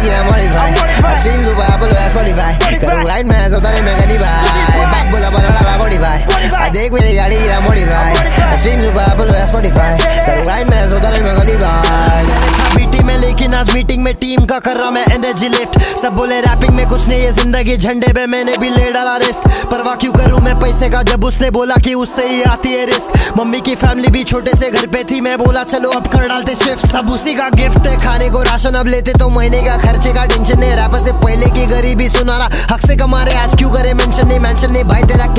yeah, modify. I stream super Apple OS Spotify. करूँ ride मैं सोता नहीं मैं कहीं भाई. बाप बोला बड़ा modify. देख मेरी गाड़ी yeah, modify. I stream super Apple OS Spotify. करूँ राइड मैं सोता नहीं मैं कहीं भाई. बीटी में लेकिन आज मीटिंग में टीम का कर रहा मैं एनर्जी लिफ्ट. सब बोले रैपिंग में कुछ नहीं, ये जिंदगी झंडे पे मैंने भी ले डाला रिस्क. परवाह क्यों करूं मैं पैसे का जब उसने बोला कि उससे ही आती है रिस्क. मम्मी की फैमिली भी छोटे से घर पे थी, मैं बोला चलो अब कर डालते शिफ्ट. सब उसी का गिफ्ट है, खाने को राशन अब लेते तो महीने का खर्चे का टेंशन नहीं. रैपर से पहले की गरीबी सुना रहा, हक से कमा रहे आज क्यों करे मेंशन नहीं. मेंशन नहीं भाई तेरा